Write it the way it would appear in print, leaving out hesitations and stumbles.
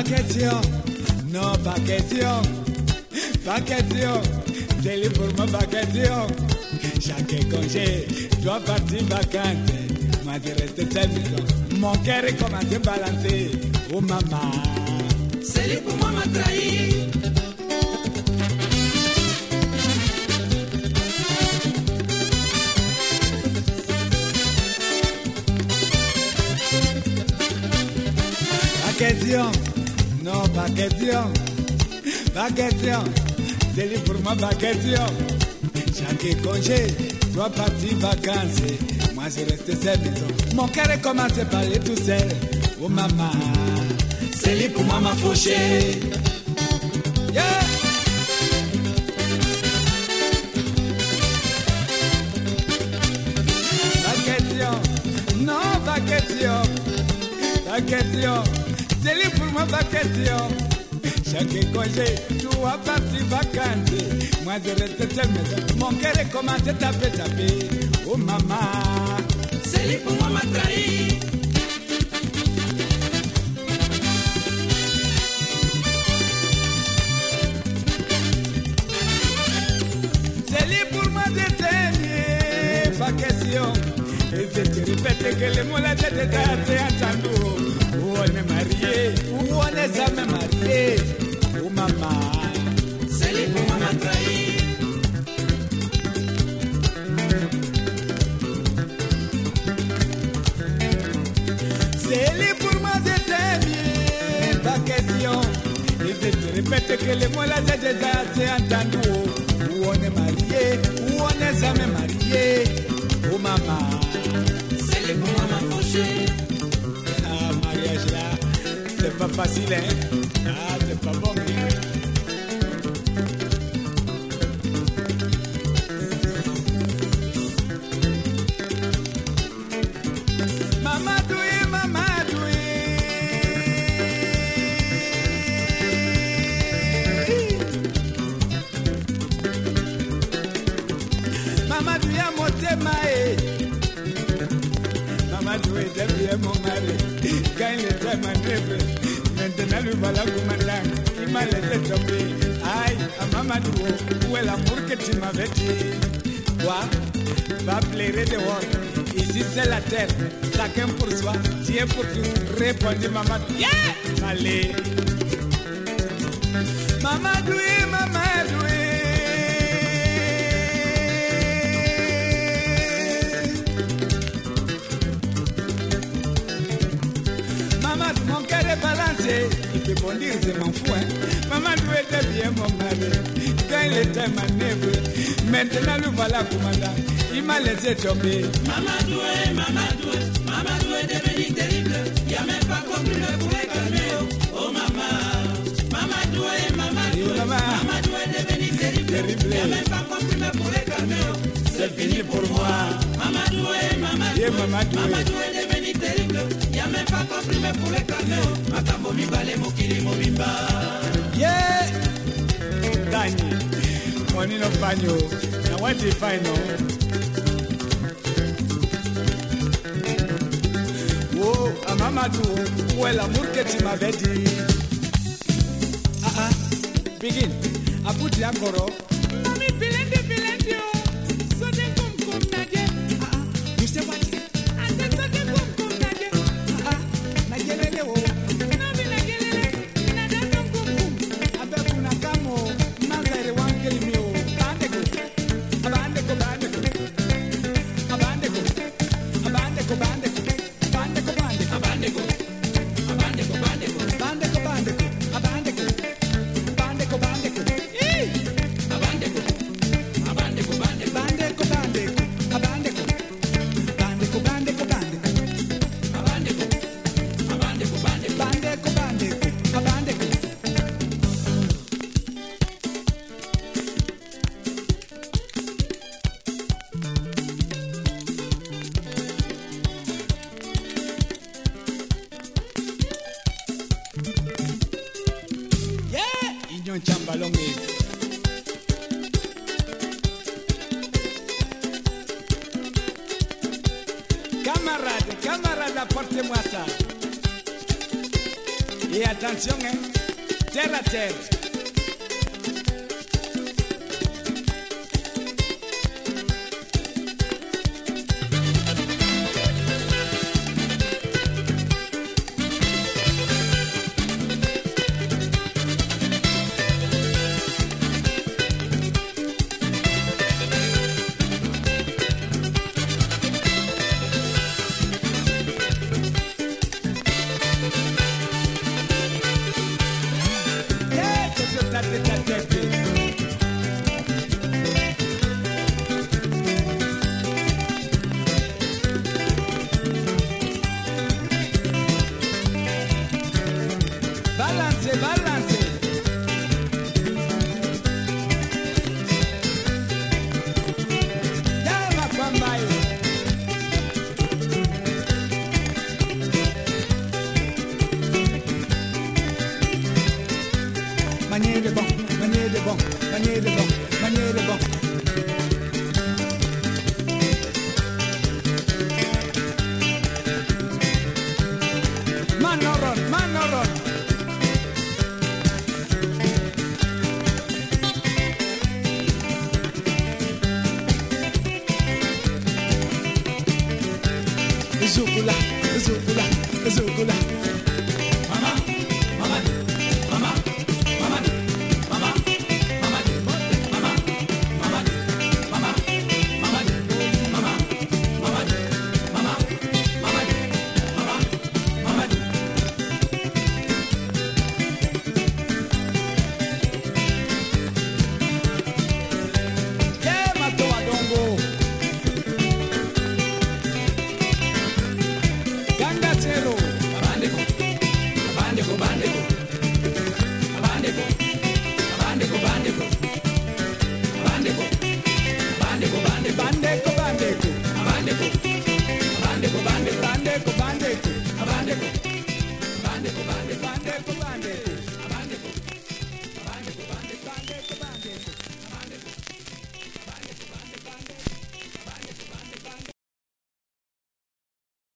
question, non pas question, pas question, c'est libre pour moi pas question. Chaque congé doit partir vacances, moi je reste seul maison. Mon cœur est commencé à balancer, oh maman. C'est libre pour moi m'a trahi. Question, non pas question, pas question, c'est libre pour moi pas question. Chaque congé doit partir vacances, moi je reste seul maison. Mon cœur est commencé à parler tout seul, oh maman. C'est libre pour moi m'a fauché. Yeah. Pas question, non pas question, pas question. C'est libre pour moi, pas question. Chaque congé, doit partir vacances. Moi, je reste seul maison. Mon cœur est commencé à taper. Oh, maman. C'est libre pour moi, m'a trahi. C'est libre pour moi de t'aimer. Pas question. Et je te répète que les mots là, j'ai déjà entendu. Où on est marié, où on est jamais marié. Oh maman, c'est les pour moi m'a trahi. C'est les pour moi de t'aimer, pas question. Et je te répète que les mots là j'ai déjà assez entendu. Où on est marié, où on est jamais marié. Oh maman, c'est les pour moi m'a fauché. C'est pas facile, hein? Ah, c'est pas bon, Mamadoué, Mamadoué. Mamadoué a monté maé. Mamadoué devient mon mari. Quand il était manœuvre, maintenant lui voilà commandant. Il m'a laissé tomber. Aïe, à Mamadou, où est l'amour que tu m'avais dit? Quoi? Va pleurer dehors. Ici c'est la terre. Chacun pour soi, Dieu pour tout. Répondit Mamadou. Yeah! Allez. Mamadoué, Mamadoué. Mon cœur est balancé, il peut bondir, je m'en fous, hein. Mamadou était bien mon mari, quand il était manœuvre. Maintenant le voilà commandant, il m'a laissé tomber. Mamadou est devenu terrible. Il a même pas compris le pour les calmer. Oh maman, Mamadou est devenu terrible. Il a même pas compris le pour les calmer. C'est fini pour moi. Mamadou est devenu terrible. Il a même pas compris mais pour les calmer. Makambo mibale mokili mobimba. Yeah! Dani, money no panyo. Now what do you find now? Oh, à Mamadou, où est l'amour que tu m'avais dit? Begin. À bout de encore. Mami, Pilendi, so de kum nadie. You say what? I said so de kum nadie. Nagelele wo. No be nagelele. Na da kum. Abe kuna kamo. Mazare wangeli mi o. Bandeko. Chambalongue. Camarade, apportez-moi ça. Et attention, hein, terre à terre. Balance, balance. Dama kwambayo. Manier de bon, manier de bon, manier de bon, manier de bon. Manoron, manoron. Zukula, zukula, zukula. Mama, mama, mama, mama, mama, mama, mama, mama, mama, mama, mama, mama, mama, mama, mama. Yeah, matoa dongo. Cero. Abandeko, abandeko, abandeko, abandeko, abandeko, abandeko, abandeko, abandeko, abandeko, bandeko, bandeko, abandeko, abandeko, bandeko, bandeko, bandeko, abandeko, abandeko, bandeko, bandeko, bandeko.